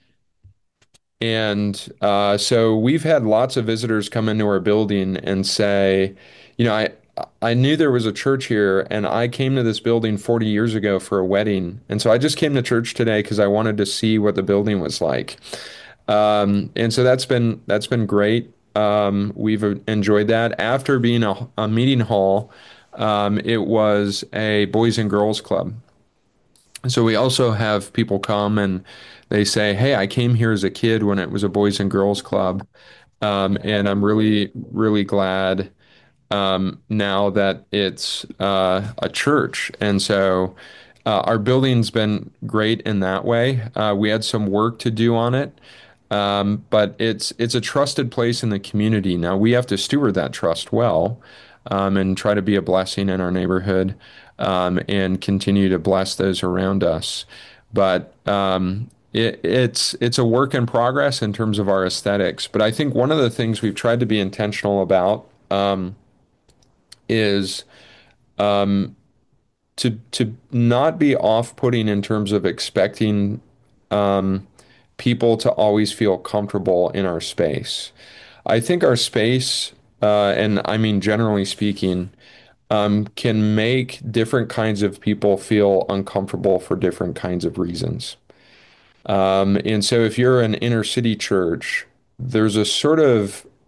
and uh, so we've had lots of visitors come into our building and say, you know, I I knew there was a church here, and I came to this building forty years ago for a wedding, and so I just came to church today because I wanted to see what the building was like. Um, and so that's been that's been great. Um, we've enjoyed that. After being a, a meeting hall, um, it was a boys and girls club. So we also have people come and they say, "Hey, I came here as a kid when it was a boys and girls club, um, and I'm really, really glad um, now that it's uh, a church." And so uh, our building's been great in that way. Uh, we had some work to do on it, um, but it's it's a trusted place in the community. Now we have to steward that trust well, um, and try to be a blessing in our neighborhood, um, and continue to bless those around us. But um, it, it's it's a work in progress in terms of our aesthetics. But I think one of the things we've tried to be intentional about um, is um, to to not be off-putting in terms of expecting um, people to always feel comfortable in our space. I think our space, uh, and I mean generally speaking, um, can make different kinds of people feel uncomfortable for different kinds of reasons. Um, and so if you're an inner city church, there's a sort of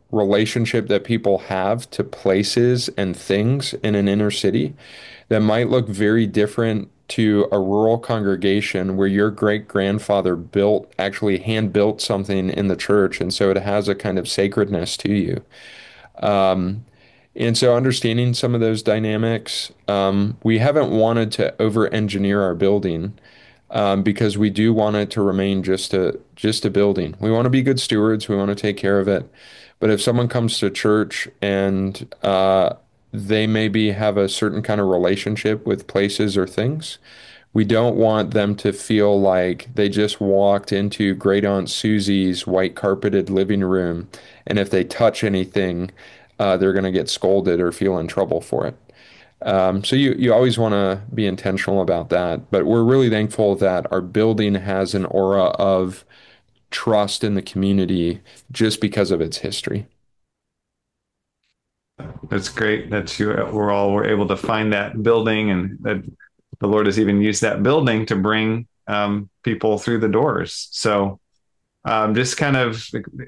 relationship that people have to places and things in an inner city that might look very different to a rural congregation where your great grandfather built, actually hand built something in the church. And so it has a kind of sacredness to you. Um, and so understanding some of those dynamics, um, we haven't wanted to over engineer our building um, because we do want it to remain just a just a building. We want to be good stewards. We want to take care of it. But if someone comes to church and uh, they maybe have a certain kind of relationship with places or things, we don't want them to feel like they just walked into Great Aunt Susie's white carpeted living room, and if they touch anything, uh, they're going to get scolded or feel in trouble for it. Um, so you, you always want to be intentional about that. But we're really thankful that our building has an aura of trust in the community just because of its history. That's great that you we're all were able to find that building, and that the Lord has even used that building to bring um, people through the doors. So um, just kind of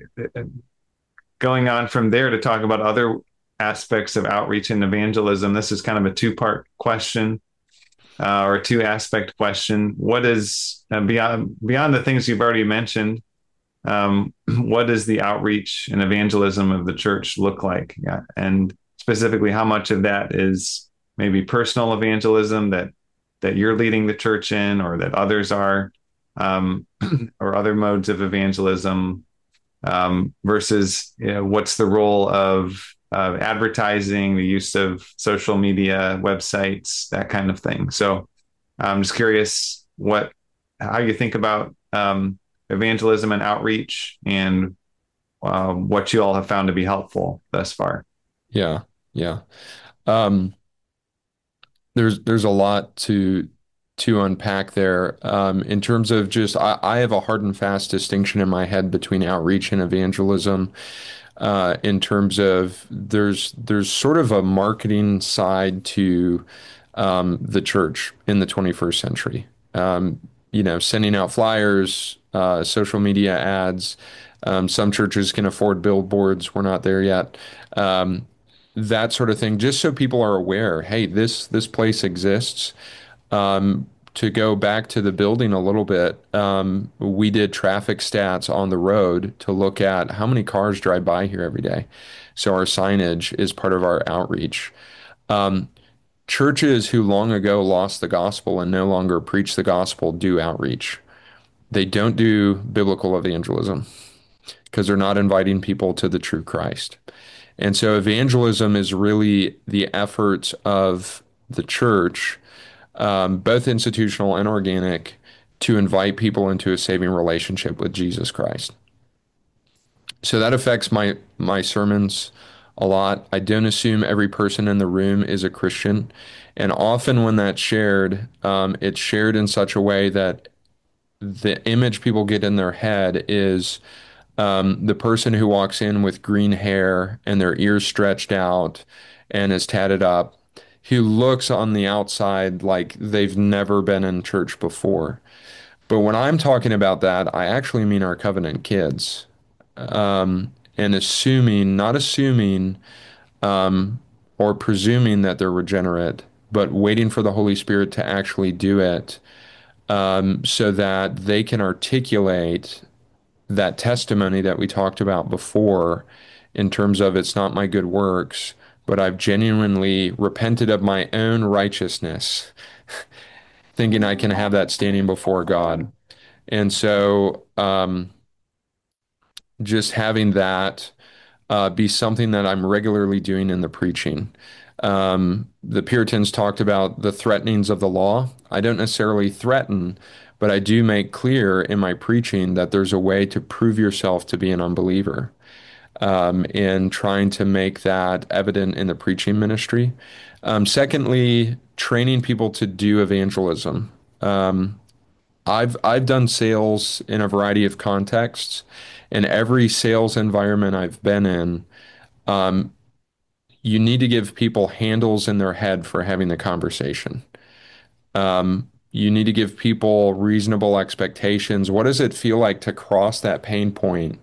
going on from there to talk about other aspects of outreach and evangelism. This is kind of a two-part question uh, or a two-aspect question. What is uh, beyond beyond the things you've already mentioned? Um, what does the outreach and evangelism of the church look like? Yeah. And specifically, how much of that is maybe personal evangelism that that you're leading the church in, or that others are, um, or other modes of evangelism, um, versus, you know, what's the role of uh, advertising, the use of social media, websites, that kind of thing. So I'm just curious what how you think about um, evangelism and outreach, and uh, what you all have found to be helpful thus far. Yeah, yeah. Um, there's there's a lot to to unpack there. Um, in terms of just, I, I have a hard and fast distinction in my head between outreach and evangelism. Uh, in terms of there's there's sort of a marketing side to um, the church in the twenty-first century. Um, you know, sending out flyers, uh, social media ads. Um, some churches can afford billboards. We're not there yet. Um, that sort of thing, just so people are aware, hey, this this place exists. Um, to go back to the building a little bit, um, we did traffic stats on the road to look at how many cars drive by here every day. So our signage is part of our outreach. Um, churches who long ago lost the gospel and no longer preach the gospel do outreach. They don't do biblical evangelism because they're not inviting people to the true Christ. And so evangelism is really the efforts of the church, um, both institutional and organic, to invite people into a saving relationship with Jesus Christ. So that affects my my sermons a lot. I don't assume every person in the room is a Christian, and often when that's shared, um, it's shared in such a way that the image people get in their head is um, the person who walks in with green hair and their ears stretched out and is tatted up, who looks on the outside like they've never been in church before. But when I'm talking about that, I actually mean our covenant kids. Um, and assuming, not assuming um, or presuming that they're regenerate, but waiting for the Holy Spirit to actually do it, um, so that they can articulate that testimony that we talked about before, in terms of it's not my good works, but I've genuinely repented of my own righteousness, thinking I can have that standing before God. And so um, just having that uh, be something that I'm regularly doing in the preaching. Um, the Puritans talked about the threatenings of the law. I don't necessarily threaten, but I do make clear in my preaching that there's a way to prove yourself to be an unbeliever, um, and trying to make that evident in the preaching ministry. Um, secondly, training people to do evangelism. Um, I've I've done sales in a variety of contexts, and every sales environment I've been in, um, you need to give people handles in their head for having the conversation. Um, you need to give people reasonable expectations. What does it feel like to cross that pain point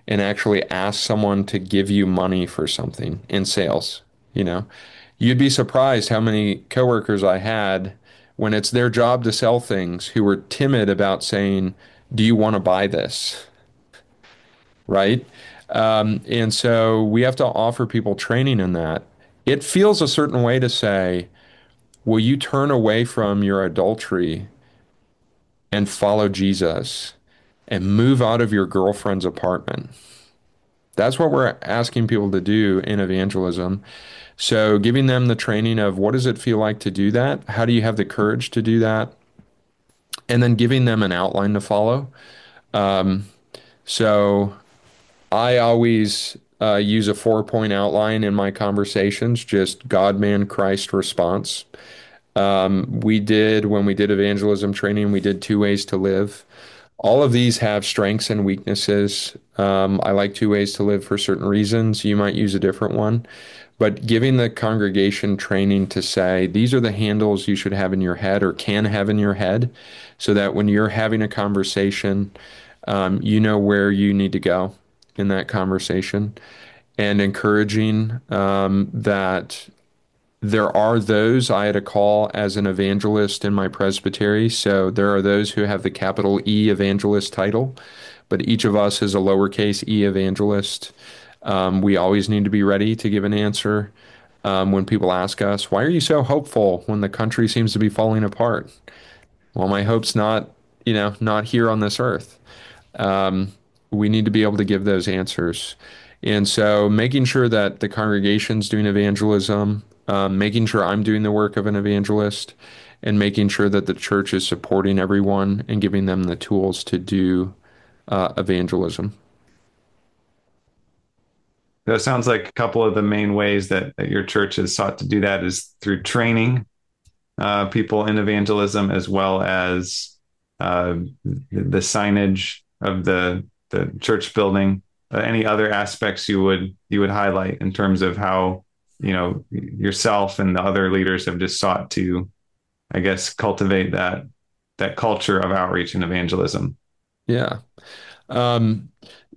and actually ask someone to give you money for something in sales. You know, you'd be surprised how many coworkers I had when it's their job to sell things who were timid about saying, "Do you want to buy this?" Right? Um, and so we have to offer people training in that. It feels a certain way to say, will you turn away from your adultery and follow Jesus and move out of your girlfriend's apartment? That's what we're asking people to do in evangelism. So giving them the training of what does it feel like to do that? How do you have the courage to do that? And then giving them an outline to follow. Um, so I always uh, use a four point outline in my conversations, just God, man, Christ response. Um, we did, when we did evangelism training, we did two ways to live. All of these have strengths and weaknesses. Um, I like two ways to live for certain reasons. You might use a different one. But giving the congregation training to say, these are the handles you should have in your head or can have in your head, so that when you're having a conversation, um, you know where you need to go in that conversation, and encouraging um, that there are those I had a call as an evangelist in my presbytery. So there are those who have the capital E evangelist title, but each of us is a lowercase e evangelist. Um, we always need to be ready to give an answer um, when people ask us, why are you so hopeful when the country seems to be falling apart? Well, my hope's not, you know, not here on this earth. Um, we need to be able to give those answers. And so making sure that the congregation's doing evangelism, um, making sure I'm doing the work of an evangelist, and making sure that the church is supporting everyone and giving them the tools to do uh, evangelism. That sounds like a couple of the main ways that, that your church has sought to do that is through training uh, people in evangelism, as well as uh, the signage of the the church building. Uh, any other aspects you would you would highlight in terms of how, you know, yourself and the other leaders have just sought to, I guess, cultivate that that culture of outreach and evangelism? Yeah. Um,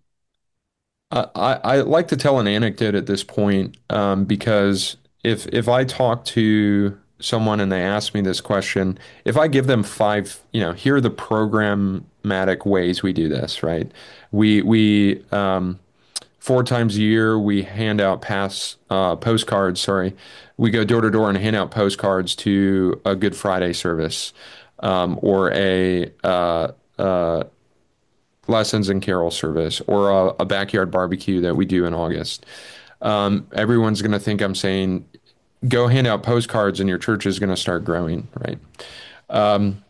I, I like to tell an anecdote at this point, um, because if if I talk to someone and they ask me this question, if I give them five, you know, here are the programmatic ways we do this, right? We we um, four times a year we hand out pass uh, postcards. Sorry, we go door to door and hand out postcards to a Good Friday service, um, or a uh, uh, lessons and carol service, or a, a backyard barbecue that we do in August. Um, everyone's going to think I'm saying, go hand out postcards and your church is going to start growing, right? Um,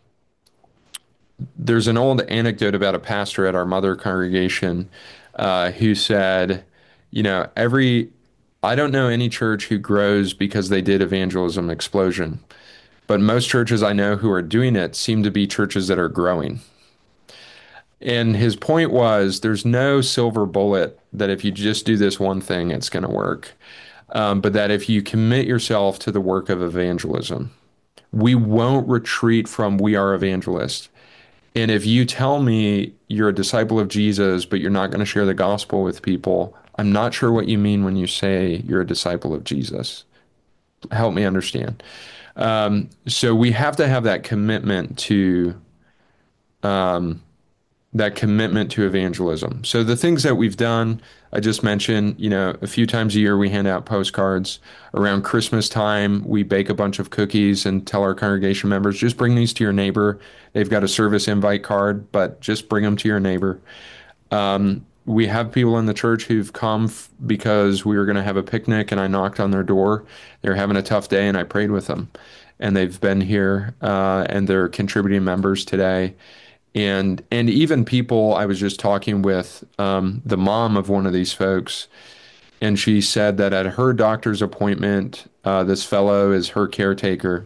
there's an old anecdote about a pastor at our mother congregation uh, who said, you know, every, I don't know any church who grows because they did evangelism explosion, but most churches I know who are doing it seem to be churches that are growing. And his point was there's no silver bullet that if you just do this one thing, it's going to work. Um, but that if you commit yourself to the work of evangelism, we won't retreat from we are evangelists. And if you tell me you're a disciple of Jesus, but you're not going to share the gospel with people, I'm not sure what you mean when you say you're a disciple of Jesus. Help me understand. Um, so we have to have that commitment to um, that commitment to evangelism. So the things that we've done, I just mentioned, you know, a few times a year we hand out postcards. Around Christmas time, we bake a bunch of cookies and tell our congregation members, just bring these to your neighbor. They've got a service invite card, but just bring them to your neighbor. Um, we have people in the church who've come f- because we were going to have a picnic and I knocked on their door. They're having a tough day and I prayed with them. And they've been here uh, and they're contributing members today. And and even people, I was just talking with um, the mom of one of these folks, and she said that at her doctor's appointment, uh, this fellow is her caretaker.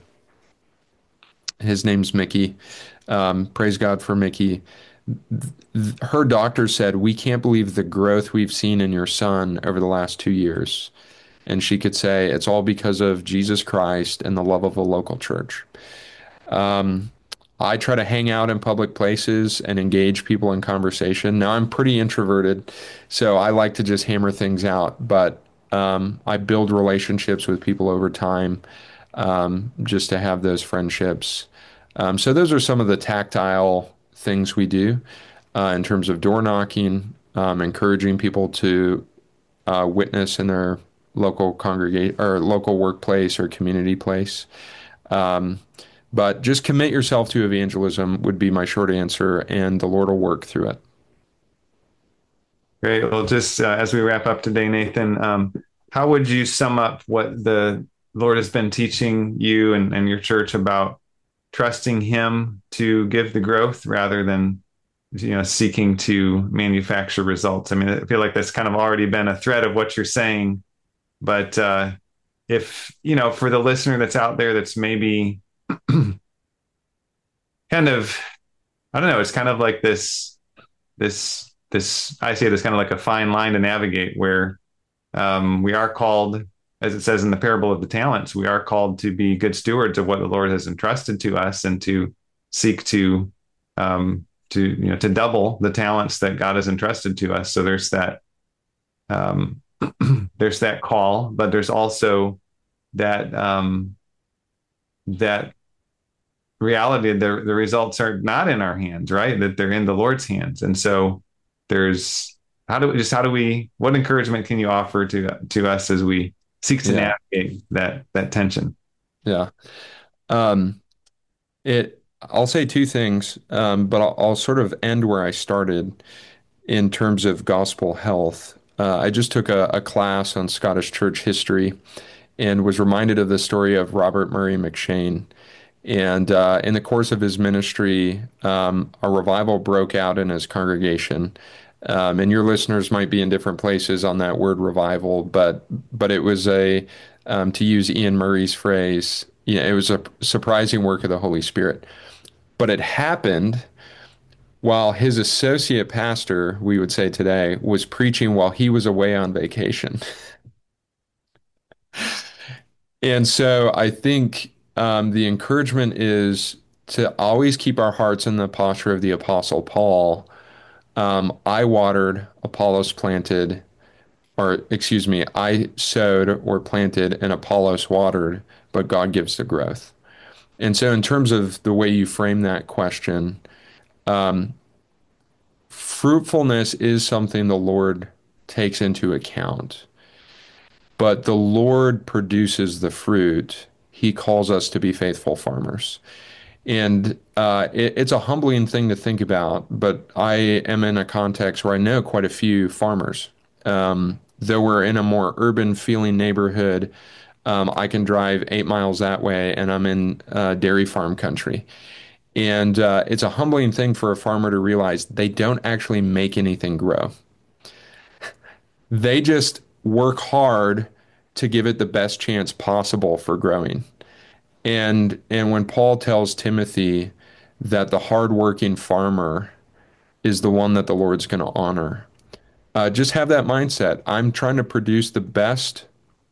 His name's Mickey. Um, praise God for Mickey. Th- her doctor said, we can't believe the growth we've seen in your son over the last two years. And she could say, it's all because of Jesus Christ and the love of a local church. Um, I try to hang out in public places and engage people in conversation. Now, I'm pretty introverted, so I like to just hammer things out, but um, I build relationships with people over time um, just to have those friendships. Um, so, those are some of the tactile things we do uh, in terms of door knocking, um, encouraging people to uh, witness in their local congregate or local workplace or community place. Um, but just commit yourself to evangelism would be my short answer, and the Lord will work through it. Great. Well, just uh, as we wrap up today, Nathan, um, how would you sum up what the Lord has been teaching you and, and your church about trusting Him to give the growth rather than, you know, seeking to manufacture results? I mean, I feel like that's kind of already been a thread of what you're saying, but uh, if, you know, for the listener that's out there that's maybe kind of, I don't know, it's kind of like this, this, this, I say this kind of like a fine line to navigate where um, we are called, as it says in the parable of the talents, we are called to be good stewards of what the Lord has entrusted to us and to seek to, um, to, you know, to double the talents that God has entrusted to us. So there's that, um, there's that call, but there's also that, um, that reality, the the results are not in our hands, right? That they're in the Lord's hands. And so there's how do we just how do we what encouragement can you offer to to us as we seek to Yeah. navigate that that tension? Yeah. Um, it, I'll say two things, um, but I'll, I'll sort of end where I started in terms of gospel health. Uh, I just took a, a class on Scottish church history and was reminded of the story of Robert Murray McCheyne. And uh, in the course of his ministry, um, a revival broke out in his congregation. Um, and your listeners might be in different places on that word revival, but but it was a, um, to use Ian Murray's phrase, you know, it was a surprising work of the Holy Spirit. But it happened while his associate pastor, we would say today, was preaching while he was away on vacation. And so I think um, the encouragement is to always keep our hearts in the posture of the Apostle Paul. Um, I watered, Apollos planted, or excuse me, I sowed or planted, and Apollos watered, but God gives the growth. And so, in terms of the way you frame that question, um, fruitfulness is something the Lord takes into account, but the Lord produces the fruit. He calls us to be faithful farmers. And uh, it, it's a humbling thing to think about, but I am in a context where I know quite a few farmers. Um, though we're in a more urban feeling neighborhood, um, I can drive eight miles that way and I'm in uh, dairy farm country. And uh, it's a humbling thing for a farmer to realize they don't actually make anything grow. They just work hard to give it the best chance possible for growing. And and when Paul tells Timothy that the hardworking farmer is the one that the Lord's going to honor, uh, just have that mindset. I'm trying to produce the best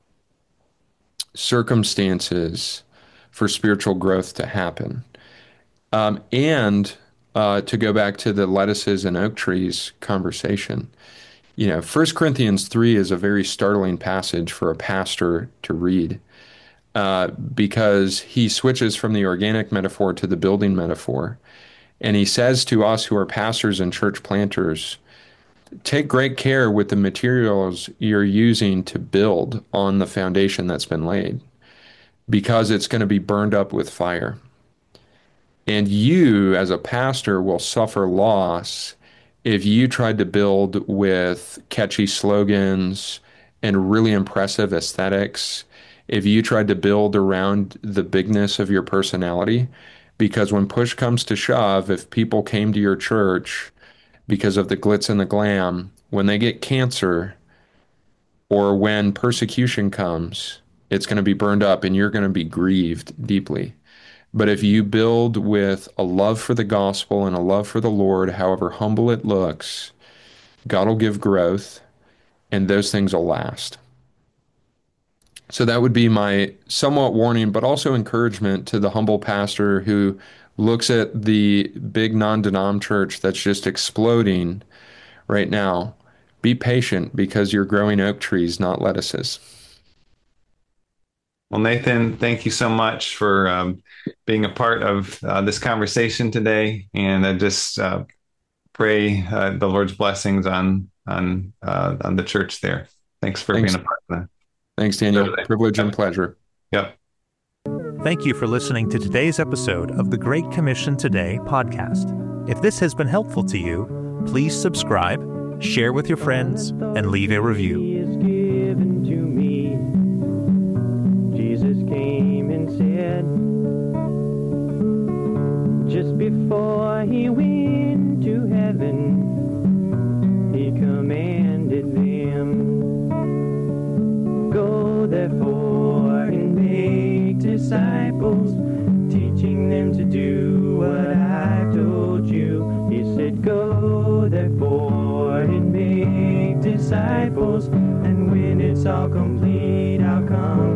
circumstances for spiritual growth to happen. Um, and uh, to go back to the lettuces and oak trees conversation, you know, First Corinthians three is a very startling passage for a pastor to read. Uh, because he switches from the organic metaphor to the building metaphor. And he says to us who are pastors and church planters, take great care with the materials you're using to build on the foundation that's been laid, because it's going to be burned up with fire. And you, as a pastor, will suffer loss if you tried to build with catchy slogans and really impressive aesthetics, if you tried to build around the bigness of your personality. Because when push comes to shove, if people came to your church because of the glitz and the glam, when they get cancer or when persecution comes, it's going to be burned up and you're going to be grieved deeply. But if you build with a love for the gospel and a love for the Lord, however humble it looks, God will give growth and those things will last. So that would be my somewhat warning, but also encouragement to the humble pastor who looks at the big non-denom church that's just exploding right now, be patient because you're growing oak trees, not lettuces. Well, Nathan, thank you so much for um, being a part of uh, this conversation today. And I just uh, pray uh, the Lord's blessings on on uh, on the church there. Thanks for Thanks. being a part of that. Thanks, Daniel. Privilege and pleasure. Yep. Thank you for listening to today's episode of the Great Commission Today podcast. If this has been helpful to you, please subscribe, share with your friends, and leave a review. Jesus came and said, just before he went to heaven, he commanded them, go therefore and make disciples, teaching them to do what I've told you. He said, go therefore and make disciples, and when it's all complete, I'll come